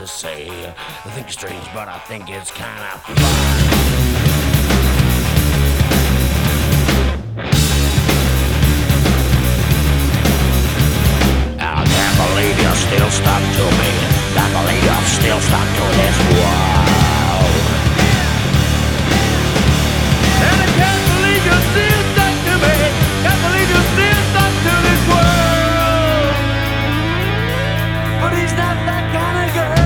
to say. I think it's strange, but I think it's kind of fun.